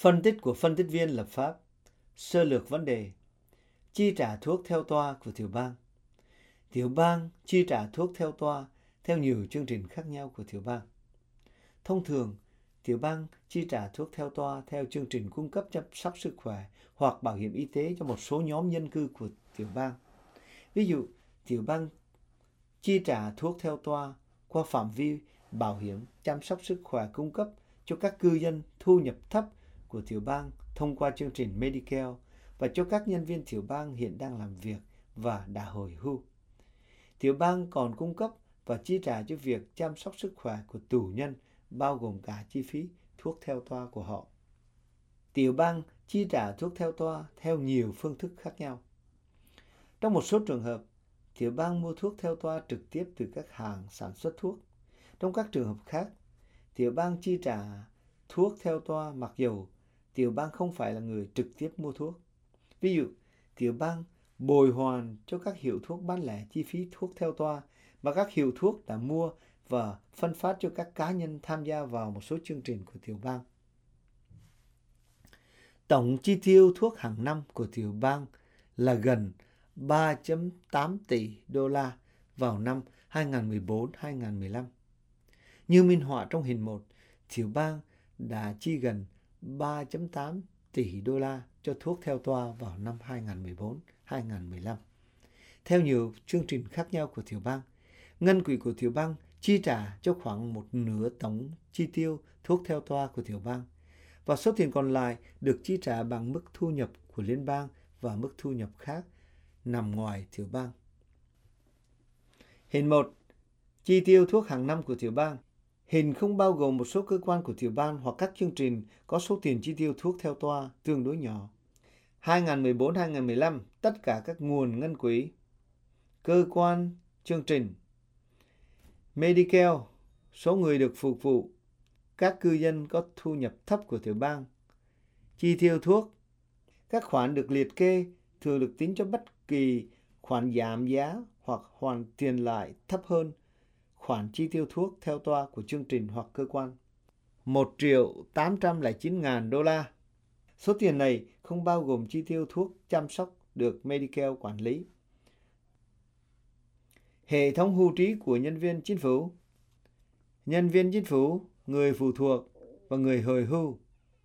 Phân tích của phân tích viên lập pháp. Sơ lược vấn đề. Chi trả thuốc theo toa của tiểu bang. Tiểu bang chi trả thuốc theo toa theo nhiều chương trình khác nhau của tiểu bang. Thông thường, tiểu bang chi trả thuốc theo toa theo chương trình cung cấp chăm sóc sức khỏe hoặc bảo hiểm y tế cho một số nhóm dân cư của tiểu bang. Ví dụ, tiểu bang chi trả thuốc theo toa qua phạm vi bảo hiểm chăm sóc sức khỏe cung cấp cho các cư dân thu nhập thấp của tiểu bang thông qua chương trình Medicare và cho các nhân viên tiểu bang hiện đang làm việc và đã hồi hưu. Tiểu bang còn cung cấp và chi trả cho việc chăm sóc sức khỏe của tù nhân, bao gồm cả chi phí thuốc theo toa của họ. Tiểu bang chi trả thuốc theo toa theo nhiều phương thức khác nhau. Trong một số trường hợp, tiểu bang mua thuốc theo toa trực tiếp từ các hàng sản xuất thuốc. Trong các trường hợp khác, tiểu bang chi trả thuốc theo toa mặc dù tiểu bang không phải là người trực tiếp mua thuốc. Ví dụ, tiểu bang bồi hoàn cho các hiệu thuốc bán lẻ chi phí thuốc theo toa mà các hiệu thuốc đã mua và phân phát cho các cá nhân tham gia vào một số chương trình của tiểu bang. Tổng chi tiêu thuốc hàng năm của tiểu bang là gần 3,8 tỷ đô la vào năm 2014-2015. Như minh họa trong hình 1, tiểu bang đã chi gần 3,8 tỷ đô la cho thuốc theo toa vào năm 2014-2015. Theo nhiều chương trình khác nhau của tiểu bang, ngân quỹ của tiểu bang chi trả cho khoảng một nửa tổng chi tiêu thuốc theo toa của tiểu bang, và số tiền còn lại được chi trả bằng mức thu nhập của liên bang và mức thu nhập khác nằm ngoài tiểu bang. Hình 1. Chi tiêu thuốc hàng năm của tiểu bang. Hình không bao gồm một số cơ quan của tiểu bang hoặc các chương trình có số tiền chi tiêu thuốc theo toa tương đối nhỏ. 2014-2015, tất cả các nguồn ngân quỹ, cơ quan, chương trình, Medicare, số người được phục vụ, các cư dân có thu nhập thấp của tiểu bang, chi tiêu thuốc. Các khoản được liệt kê thường được tính cho bất kỳ khoản giảm giá hoặc hoàn tiền lại thấp hơn khoản chi tiêu thuốc theo toa của chương trình hoặc cơ quan. 1.809.000 đô la. Số tiền này không bao gồm chi tiêu thuốc chăm sóc được Medicare quản lý. Hệ thống hưu trí của nhân viên chính phủ. Nhân viên chính phủ, người phụ thuộc và người hồi hưu.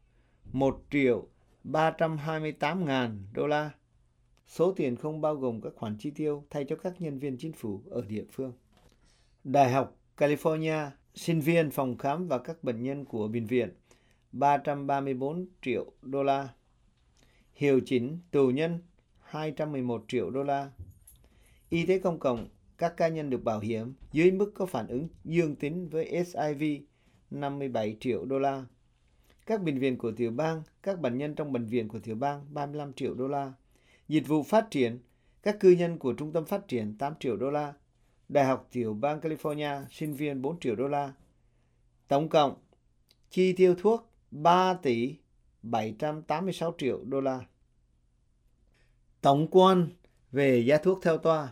1.328.000 đô la. Số tiền không bao gồm các khoản chi tiêu thay cho các nhân viên chính phủ ở địa phương. Đại học California, sinh viên, phòng khám và các bệnh nhân của bệnh viện, 334 triệu đô la. Hiệu chỉnh tù nhân, 211 triệu đô la. Y tế công cộng, các cá nhân được bảo hiểm dưới mức có phản ứng dương tính với HIV, 57 triệu đô la. Các bệnh viện của tiểu bang, các bệnh nhân trong bệnh viện của tiểu bang, 35 triệu đô la. Dịch vụ phát triển, các cư dân của trung tâm phát triển, 8 triệu đô la. Đại học tiểu bang California, sinh viên 4 triệu đô la. Tổng cộng, chi tiêu thuốc 3 tỷ 786 triệu đô la. Tổng quan về giá thuốc theo toa.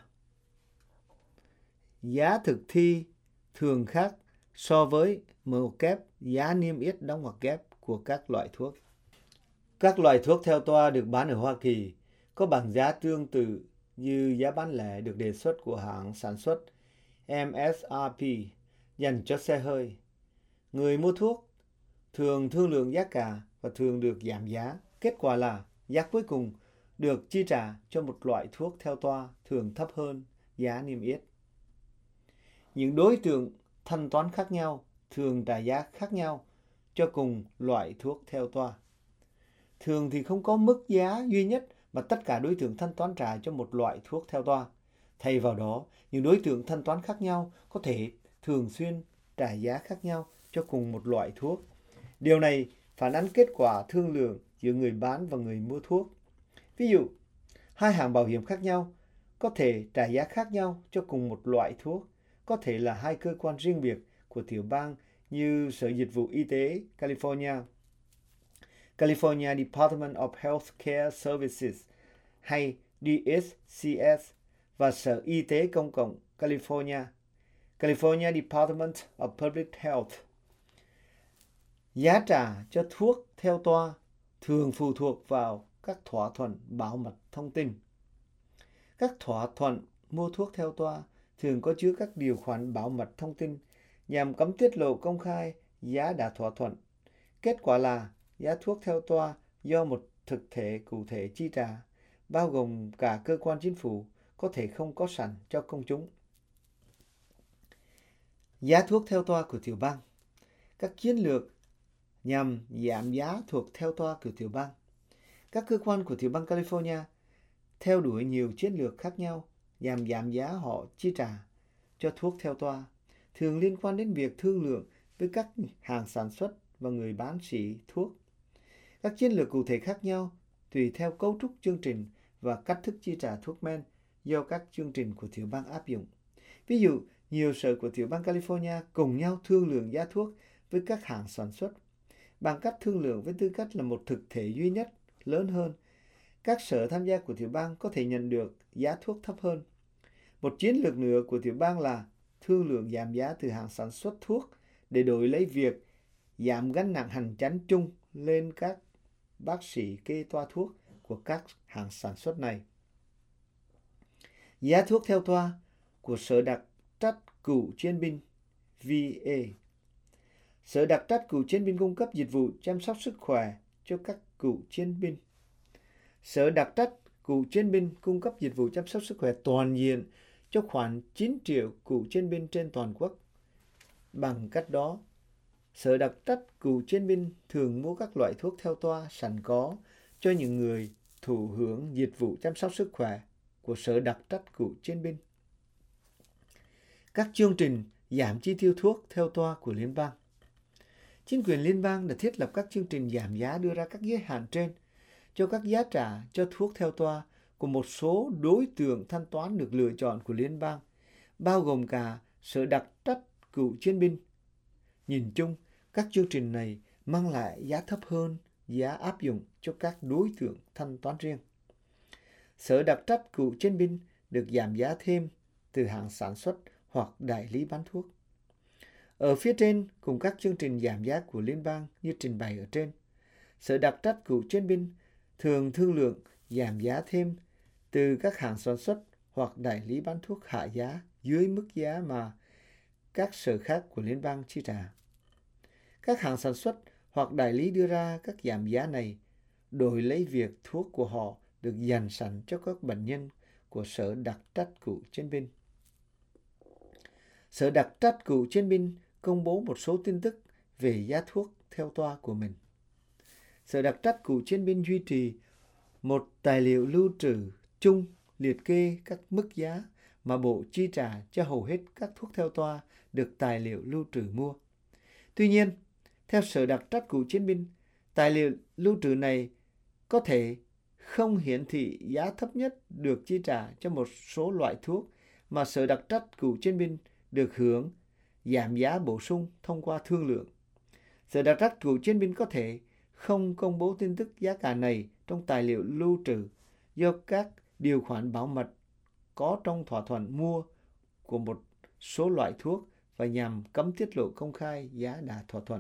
Giá thực thi thường khác so với một kép giá niêm yết đóng ngoặc kép của các loại thuốc. Các loại thuốc theo toa được bán ở Hoa Kỳ có bảng giá tương tự như giá bán lẻ được đề xuất của hãng sản xuất MSRP dành cho xe hơi. Người mua thuốc thường thương lượng giá cả và thường được giảm giá. Kết quả là giá cuối cùng được chi trả cho một loại thuốc theo toa thường thấp hơn giá niêm yết. Những đối tượng thanh toán khác nhau thường trả giá khác nhau cho cùng loại thuốc theo toa. Thường thì không có mức giá duy nhất mà tất cả đối tượng thanh toán trả cho một loại thuốc theo toa. Thay vào đó, những đối tượng thanh toán khác nhau có thể thường xuyên trả giá khác nhau cho cùng một loại thuốc. Điều này phản ánh kết quả thương lượng giữa người bán và người mua thuốc. Ví dụ, hai hãng bảo hiểm khác nhau có thể trả giá khác nhau cho cùng một loại thuốc. Có thể là hai cơ quan riêng biệt của tiểu bang như Sở Dịch vụ Y tế California, California Department of Healthcare Services hay DHCS và Sở Y tế Công cộng California, California Department of Public Health. Giá trả cho thuốc theo toa thường phụ thuộc vào các thỏa thuận bảo mật thông tin. Các thỏa thuận mua thuốc theo toa thường có chứa các điều khoản bảo mật thông tin nhằm cấm tiết lộ công khai giá đã thỏa thuận. Kết quả là giá thuốc theo toa do một thực thể cụ thể chi trả, bao gồm cả cơ quan chính phủ, có thể không có sẵn cho công chúng. Giá thuốc theo toa của tiểu bang. Các chiến lược nhằm giảm giá thuộc theo toa của tiểu bang. Các cơ quan của tiểu bang California theo đuổi nhiều chiến lược khác nhau nhằm giảm giá họ chi trả cho thuốc theo toa, thường liên quan đến việc thương lượng với các hàng sản xuất và người bán sỉ thuốc. Các chiến lược cụ thể khác nhau tùy theo cấu trúc chương trình và cách thức chi trả thuốc men do các chương trình của tiểu bang áp dụng. Ví dụ, nhiều sở của tiểu bang California cùng nhau thương lượng giá thuốc với các hãng sản xuất. Bằng cách thương lượng với tư cách là một thực thể duy nhất lớn hơn, các sở tham gia của tiểu bang có thể nhận được giá thuốc thấp hơn. Một chiến lược nữa của tiểu bang là thương lượng giảm giá từ hãng sản xuất thuốc để đổi lấy việc giảm gánh nặng hành chánh chung lên các bác sĩ kê toa thuốc của các hãng sản xuất này. Giá thuốc theo toa của Sở đặc trách cựu chiến binh VA. Sở đặc trách cựu chiến binh cung cấp dịch vụ chăm sóc sức khỏe cho các cựu chiến binh. Sở đặc trách cựu chiến binh cung cấp dịch vụ chăm sóc sức khỏe toàn diện cho khoảng 9 triệu cựu chiến binh trên toàn quốc. Bằng cách đó, Sở đặc trách cựu chiến binh thường mua các loại thuốc theo toa sẵn có cho những người thụ hưởng dịch vụ chăm sóc sức khỏe của Sở đặc trách cựu chiến binh. Các chương trình giảm chi tiêu thuốc theo toa của liên bang. Chính quyền liên bang đã thiết lập các chương trình giảm giá đưa ra các giới hạn trên cho các giá trả cho thuốc theo toa của một số đối tượng thanh toán được lựa chọn của liên bang, bao gồm cả Sở đặc trách cựu chiến binh. Nhìn chung, các chương trình này mang lại giá thấp hơn giá áp dụng cho các đối tượng thanh toán riêng. Sở đặc trách cựu chiến binh được giảm giá thêm từ hãng sản xuất hoặc đại lý bán thuốc. Ở phía trên cùng các chương trình giảm giá của liên bang như trình bày ở trên, Sở đặc trách cựu chiến binh thường thương lượng giảm giá thêm từ các hãng sản xuất hoặc đại lý bán thuốc hạ giá dưới mức giá mà các sở khác của liên bang chi trả. Các hãng sản xuất hoặc đại lý đưa ra các giảm giá này đổi lấy việc thuốc của họ được dành sẵn cho các bệnh nhân của Sở đặc trách cựu chiến binh. Sở đặc trách cựu chiến binh công bố một số tin tức về giá thuốc theo toa của mình. Sở đặc trách cựu chiến binh duy trì một tài liệu lưu trữ chung liệt kê các mức giá mà Bộ chi trả cho hầu hết các thuốc theo toa được tài liệu lưu trữ mua. Tuy nhiên, theo Sở đặc trách cựu chiến binh, tài liệu lưu trữ này có thể không hiển thị giá thấp nhất được chi trả cho một số loại thuốc mà Sở đặc trách cựu chiến binh được hưởng giảm giá bổ sung thông qua thương lượng. Sở đặc trách cựu chiến binh có thể không công bố tin tức giá cả này trong tài liệu lưu trữ do các điều khoản bảo mật có trong thỏa thuận mua của một số loại thuốc và nhằm cấm tiết lộ công khai giá đã thỏa thuận.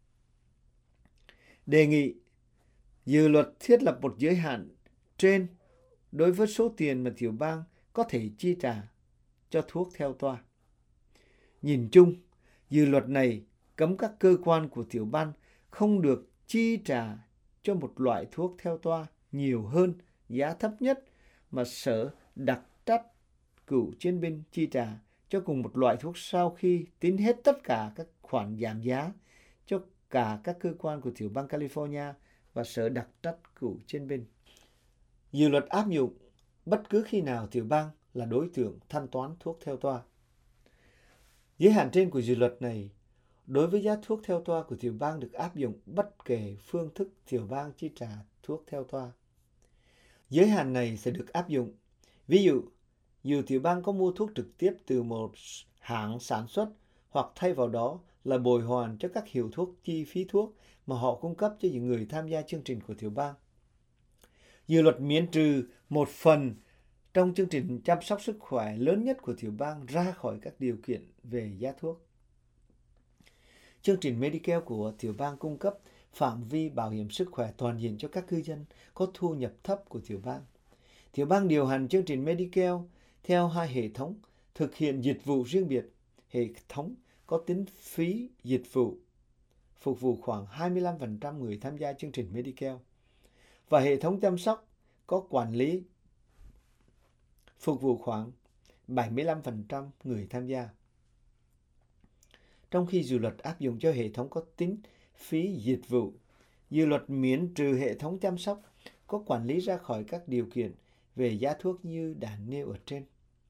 Đề nghị dự luật thiết lập một giới hạn trên đối với số tiền mà tiểu bang có thể chi trả cho thuốc theo toa. Nhìn chung, dự luật này cấm các cơ quan của tiểu bang không được chi trả cho một loại thuốc theo toa nhiều hơn giá thấp nhất mà Sở đặc trách cựu chiến binh chi trả cho cùng một loại thuốc sau khi tính hết tất cả các khoản giảm giá cho cả các cơ quan của tiểu bang California và Sở đặc trách cựu chiến binh. Dự luật áp dụng bất cứ khi nào tiểu bang là đối tượng thanh toán thuốc theo toa. Giới hạn trên của dự luật này đối với giá thuốc theo toa của tiểu bang được áp dụng bất kể phương thức tiểu bang chi trả thuốc theo toa. Giới hạn này sẽ được áp dụng. Ví dụ, dù tiểu bang có mua thuốc trực tiếp từ một hãng sản xuất hoặc thay vào đó là bồi hoàn cho các hiệu thuốc chi phí thuốc mà họ cung cấp cho những người tham gia chương trình của tiểu bang. Dự luật miễn trừ một phần trong chương trình chăm sóc sức khỏe lớn nhất của tiểu bang ra khỏi các điều kiện về giá thuốc. Chương trình Medicare của tiểu bang cung cấp phạm vi bảo hiểm sức khỏe toàn diện cho các cư dân có thu nhập thấp của tiểu bang. Tiểu bang điều hành chương trình Medicare theo hai hệ thống thực hiện dịch vụ riêng biệt. Hệ thống có tính phí dịch vụ phục vụ khoảng 25% người tham gia chương trình Medicare và hệ thống chăm sóc có quản lý phục vụ khoảng 75% người tham gia. Trong khi dự luật áp dụng cho hệ thống có tính phí dịch vụ, dự luật miễn trừ hệ thống chăm sóc có quản lý ra khỏi các điều kiện về giá thuốc như đã nêu ở trên.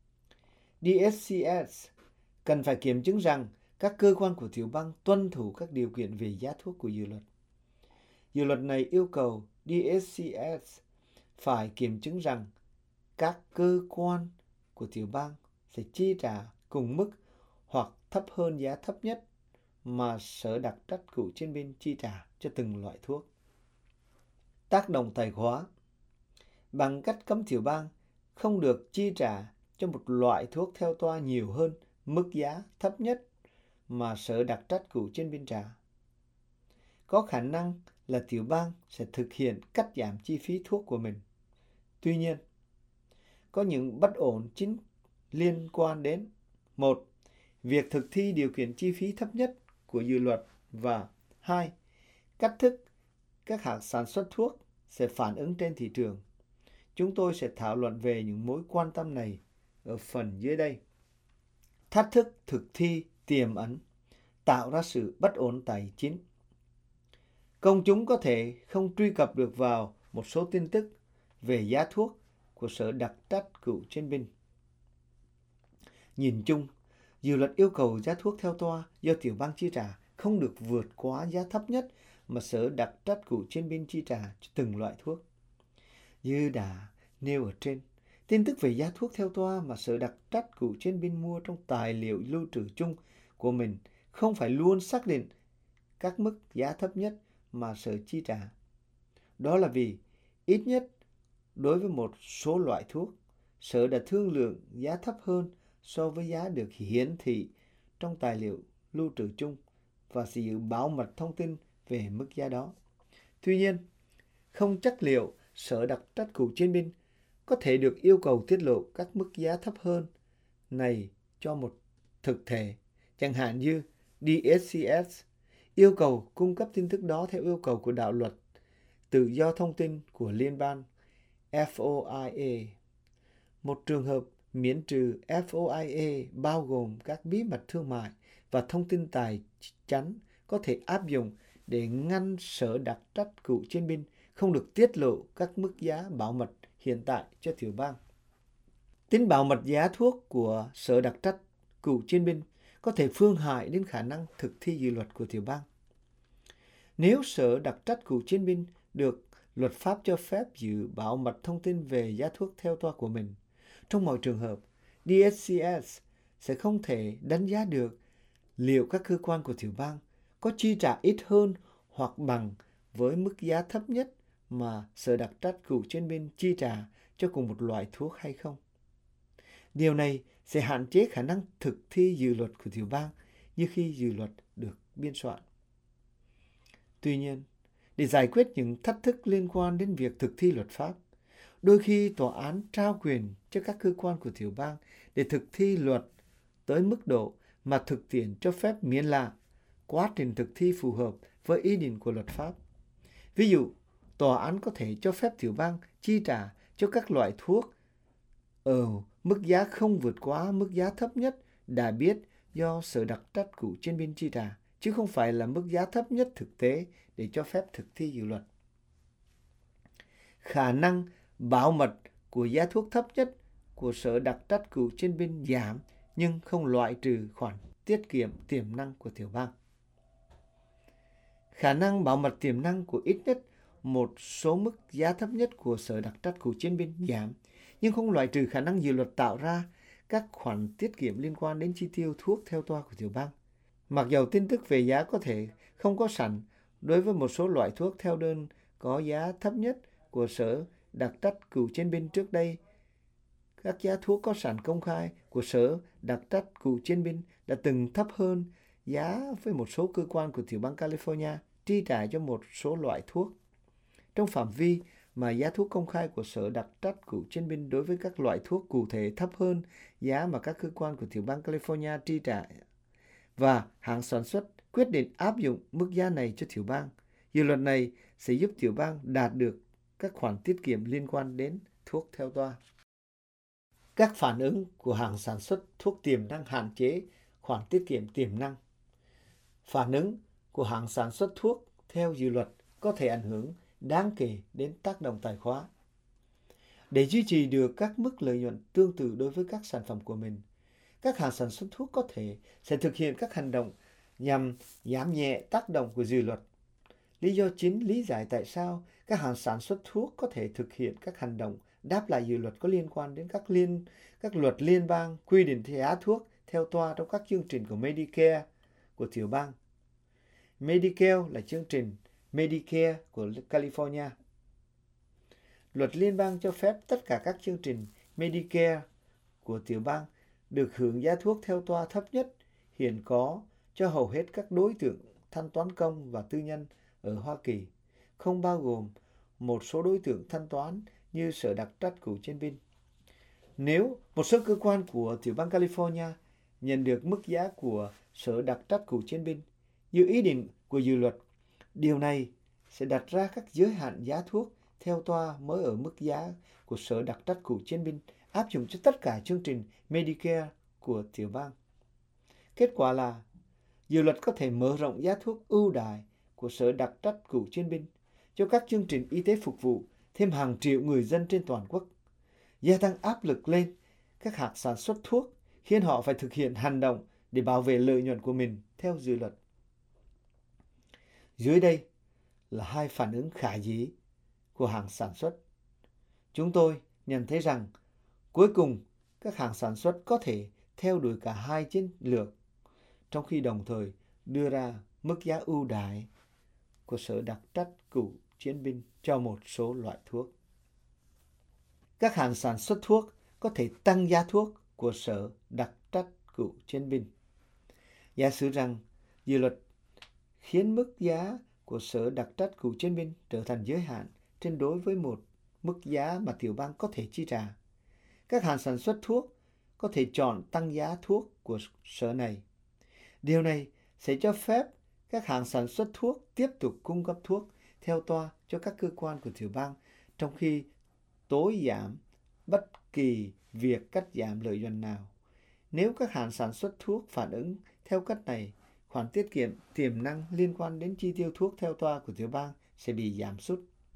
DSCS cần phải kiểm chứng rằng các cơ quan của tiểu bang tuân thủ các điều kiện về giá thuốc của dự luật. Dự luật này yêu cầu DSCS phải kiểm chứng rằng các cơ quan của tiểu bang sẽ chi trả cùng mức hoặc thấp hơn giá thấp nhất mà Sở Đặc trách cựu chiến binh chi trả cho từng loại thuốc. Tác động tài khóa bằng cách cấm tiểu bang không được chi trả cho một loại thuốc theo toa nhiều hơn mức giá thấp nhất mà Sở Đặc trách cựu chiến binh trả. Có khả năng là tiểu bang sẽ thực hiện cắt giảm chi phí thuốc của mình. Tuy nhiên, có những bất ổn chính liên quan đến: 1. Việc thực thi điều kiện chi phí thấp nhất của dự luật, và 2. Cách thức các hãng sản xuất thuốc sẽ phản ứng trên thị trường. Chúng tôi sẽ thảo luận về những mối quan tâm này ở phần dưới đây. Thách thức thực thi tiềm ẩn tạo ra sự bất ổn tài chính. Công chúng có thể không truy cập được vào một số tin tức về giá thuốc của Sở Đặc trách cựu chiến binh. Nhìn chung, dự luật yêu cầu giá thuốc theo toa do tiểu bang chi trả không được vượt quá giá thấp nhất mà Sở Đặc trách cựu chiến binh chi trả cho từng loại thuốc. Như đã nêu ở trên, tin tức về giá thuốc theo toa mà Sở Đặc trách cựu chiến binh mua trong tài liệu lưu trữ chung của mình không phải luôn xác định các mức giá thấp nhất mà Sở chi trả. Đó là vì, ít nhất đối với một số loại thuốc, Sở đã thương lượng giá thấp hơn so với giá được hiển thị trong tài liệu lưu trữ chung và sẽ giữ bảo mật thông tin về mức giá đó. Tuy nhiên, không chắc liệu Sở Đặc trách cựu chiến binh có thể được yêu cầu tiết lộ các mức giá thấp hơn này cho một thực thể, chẳng hạn như DSCS yêu cầu cung cấp tin tức đó theo yêu cầu của đạo luật tự do thông tin của liên bang FOIA. Một trường hợp miễn trừ FOIA bao gồm các bí mật thương mại và thông tin tài chánh có thể áp dụng để ngăn Sở Đặc trách cựu chiến binh không được tiết lộ các mức giá bảo mật hiện tại cho tiểu bang. Tính bảo mật giá thuốc của Sở Đặc trách cựu chiến binh có thể phương hại đến khả năng thực thi dự luật của tiểu bang. Nếu Sở Đặc trách cựu chiến binh được luật pháp cho phép giữ bảo mật thông tin về giá thuốc theo toa của mình, trong mọi trường hợp, DSCS sẽ không thể đánh giá được liệu các cơ quan của tiểu bang có chi trả ít hơn hoặc bằng với mức giá thấp nhất mà Sở Đặc trách cựu chiến binh chi trả cho cùng một loại thuốc hay không. Điều này sẽ hạn chế khả năng thực thi dự luật của tiểu bang như khi dự luật được biên soạn. Tuy nhiên, để giải quyết những thách thức liên quan đến việc thực thi luật pháp, đôi khi tòa án trao quyền cho các cơ quan của tiểu bang để thực thi luật tới mức độ mà thực tiễn cho phép miễn là quá trình thực thi phù hợp với ý định của luật pháp. Ví dụ, tòa án có thể cho phép tiểu bang chi trả cho các loại thuốc ở mức giá không vượt quá mức giá thấp nhất đã biết do Sở Đặc trách cựu chiến binh chi trả, chứ không phải là mức giá thấp nhất thực tế để cho phép thực thi dự luật. Khả năng bảo mật của giá thuốc thấp nhất của Sở Đặc trách cựu chiến binh giảm, nhưng không loại trừ khoản tiết kiệm tiềm năng của tiểu bang. Khả năng bảo mật tiềm năng của ít nhất một số mức giá thấp nhất của Sở Đặc trách cựu chiến binh giảm, nhưng không loại trừ khả năng dự luật tạo ra các khoản tiết kiệm liên quan đến chi tiêu thuốc theo toa của tiểu bang. Mặc dầu tin tức về giá có thể không có sẵn đối với một số loại thuốc theo đơn có giá thấp nhất của Sở Đặc trách cựu chiến binh trước đây, các giá thuốc có sẵn công khai của Sở Đặc trách cựu chiến binh đã từng thấp hơn giá với một số cơ quan của tiểu bang California chi trả cho một số loại thuốc trong phạm vi mà giá thuốc công khai của Sở đặc trách cựu chiến binh đối với các loại thuốc cụ thể thấp hơn giá mà các cơ quan của tiểu bang California chi trả, và hãng sản xuất quyết định áp dụng mức giá này cho tiểu bang. Dự luật này sẽ giúp tiểu bang đạt được các khoản tiết kiệm liên quan đến thuốc theo toa. Các phản ứng của hãng sản xuất thuốc tiềm năng hạn chế khoản tiết kiệm tiềm năng. Phản ứng của hãng sản xuất thuốc theo dự luật có thể ảnh hưởng đáng kể đến tác động tài khóa. Để duy trì được các mức lợi nhuận tương tự đối với các sản phẩm của mình, các hãng sản xuất thuốc có thể sẽ thực hiện các hành động nhằm giảm nhẹ tác động của dự luật. Lý do chính lý giải tại sao các hãng sản xuất thuốc có thể thực hiện các hành động đáp lại dự luật có liên quan đến các luật liên bang quy định giá thuốc theo toa trong các chương trình của Medicare của tiểu bang. Medicare là chương trình Medicare của California. Luật liên bang cho phép tất cả các chương trình Medicare của tiểu bang được hưởng giá thuốc theo toa thấp nhất hiện có cho hầu hết các đối tượng thanh toán công và tư nhân ở Hoa Kỳ, không bao gồm một số đối tượng thanh toán như Sở đặc trách cựu chiến binh. Nếu một số cơ quan của tiểu bang California nhận được mức giá của Sở đặc trách cựu chiến binh như ý định của dự luật, điều này sẽ đặt ra các giới hạn giá thuốc theo toa mới ở mức giá của Sở đặc trách cựu chiến binh áp dụng cho tất cả chương trình Medicare của tiểu bang. Kết quả là dự luật có thể mở rộng giá thuốc ưu đãi của Sở đặc trách cựu chiến binh cho các chương trình y tế phục vụ thêm hàng triệu người dân trên toàn quốc, gia tăng áp lực lên các hãng sản xuất thuốc khiến họ phải thực hiện hành động để bảo vệ lợi nhuận của mình theo dự luật. Dưới đây là hai phản ứng khả dĩ của hãng sản xuất. Chúng tôi nhận thấy rằng cuối cùng các hãng sản xuất có thể theo đuổi cả hai chiến lược, trong khi đồng thời đưa ra mức giá ưu đãi của Sở đặc trách cựu chiến binh cho một số loại thuốc. Các hãng sản xuất thuốc có thể tăng giá thuốc của Sở đặc trách cựu chiến binh. Giả sử rằng dự luật khiến mức giá của Sở đặc trách cựu chiến binh trở thành giới hạn trên đối với một mức giá mà tiểu bang có thể chi trả. Các hãng sản xuất thuốc có thể chọn tăng giá thuốc của sở này. Điều này sẽ cho phép các hãng sản xuất thuốc tiếp tục cung cấp thuốc theo toa cho các cơ quan của tiểu bang, trong khi tối giảm bất kỳ việc cắt giảm lợi nhuận nào. Nếu các hãng sản xuất thuốc phản ứng theo cách này, khoản tiết kiệm tiềm năng liên quan đến chi tiêu thuốc theo toa của tiểu bang sẽ bị giảm sút.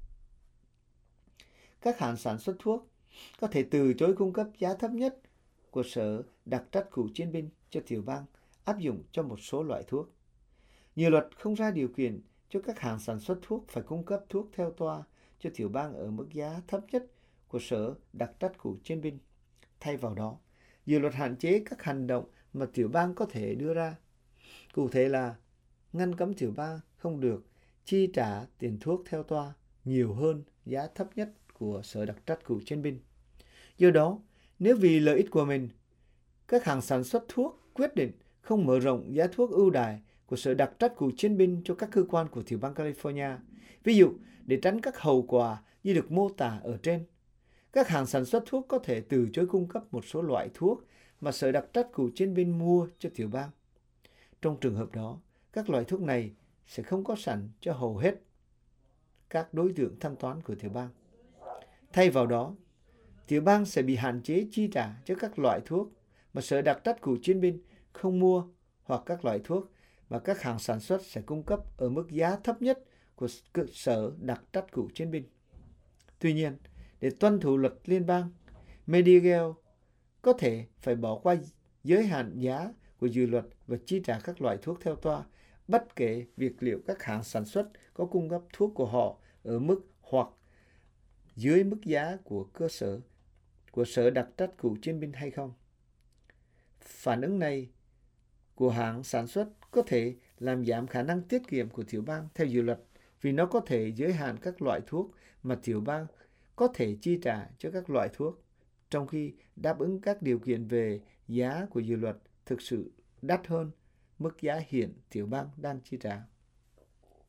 Các hãng sản xuất thuốc có thể từ chối cung cấp giá thấp nhất của Sở đặc trách cựu chiến binh cho tiểu bang áp dụng cho một số loại thuốc. Nhiều luật không ra điều kiện cho các hãng sản xuất thuốc phải cung cấp thuốc theo toa cho tiểu bang ở mức giá thấp nhất của Sở đặc trách cựu chiến binh. Thay vào đó, nhiều luật hạn chế các hành động mà tiểu bang có thể đưa ra. Cụ thể là ngăn cấm tiểu bang không được chi trả tiền thuốc theo toa nhiều hơn giá thấp nhất của Sở đặc trách cựu chiến binh. Do đó, nếu vì lợi ích của mình, các hãng sản xuất thuốc quyết định không mở rộng giá thuốc ưu đãi của Sở đặc trách cựu chiến binh cho các cơ quan của tiểu bang California, ví dụ để tránh các hậu quả như được mô tả ở trên, các hãng sản xuất thuốc có thể từ chối cung cấp một số loại thuốc mà Sở đặc trách cựu chiến binh mua cho tiểu bang. Trong trường hợp đó, các loại thuốc này sẽ không có sẵn cho hầu hết các đối tượng thanh toán của tiểu bang. Thay vào đó, tiểu bang sẽ bị hạn chế chi trả cho các loại thuốc mà Sở đặc trách cựu chiến binh không mua, hoặc các loại thuốc mà các hãng sản xuất sẽ cung cấp ở mức giá thấp nhất của Sở đặc trách cựu chiến binh. Tuy nhiên, để tuân thủ luật liên bang, Medicare có thể phải bỏ qua giới hạn giá của dự luật và chi trả các loại thuốc theo toa, bất kể việc liệu các hãng sản xuất có cung cấp thuốc của họ ở mức hoặc dưới mức giá của Sở đặc trách cựu chiến binh hay không. Phản ứng này của hãng sản xuất có thể làm giảm khả năng tiết kiệm của tiểu bang theo dự luật, vì nó có thể giới hạn các loại thuốc mà tiểu bang có thể chi trả cho các loại thuốc, trong khi đáp ứng các điều kiện về giá của dự luật thực sự đắt hơn mức giá hiện tiểu bang đang chi trả.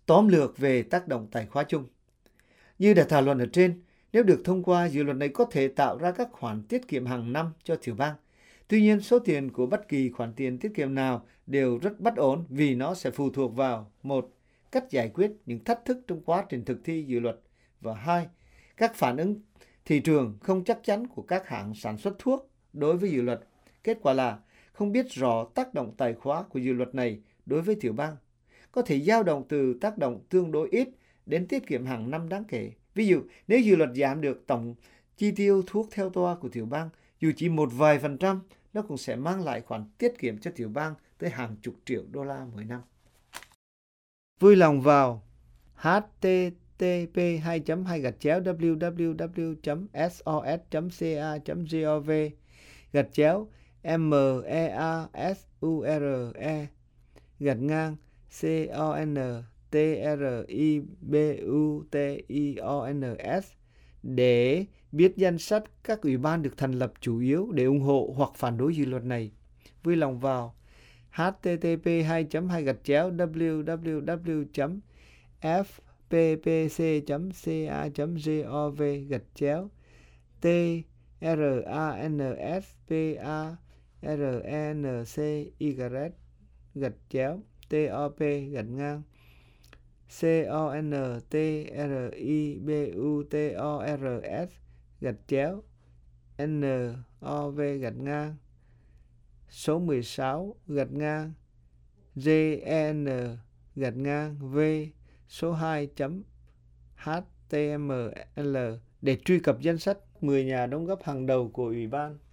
Tóm lược về tác động tài khóa chung. Như đã thảo luận ở trên, nếu được thông qua, dự luật này có thể tạo ra các khoản tiết kiệm hàng năm cho tiểu bang. Tuy nhiên, số tiền của bất kỳ khoản tiền tiết kiệm nào đều rất bất ổn vì nó sẽ phụ thuộc vào: một, cách giải quyết những thách thức trong quá trình thực thi dự luật, và hai, các phản ứng thị trường không chắc chắn của các hãng sản xuất thuốc đối với dự luật. Kết quả là không biết rõ tác động tài khóa của dự luật này đối với tiểu bang. Có thể dao động từ tác động tương đối ít đến tiết kiệm hàng năm đáng kể. Ví dụ, nếu dự luật giảm được tổng chi tiêu thuốc theo toa của tiểu bang, dù chỉ một vài %, nó cũng sẽ mang lại khoản tiết kiệm cho tiểu bang tới hàng chục triệu đô la mỗi năm. Vui lòng vào https://measurebutons để biết danh sách các ủy ban được thành lập chủ yếu để ủng hộ hoặc phản đối dự luật này. Vui lòng vào http://https://transprancy.gov/NOV số 16 GN-V số 2.html để truy cập danh sách 10 nhà đóng góp hàng đầu của Ủy ban.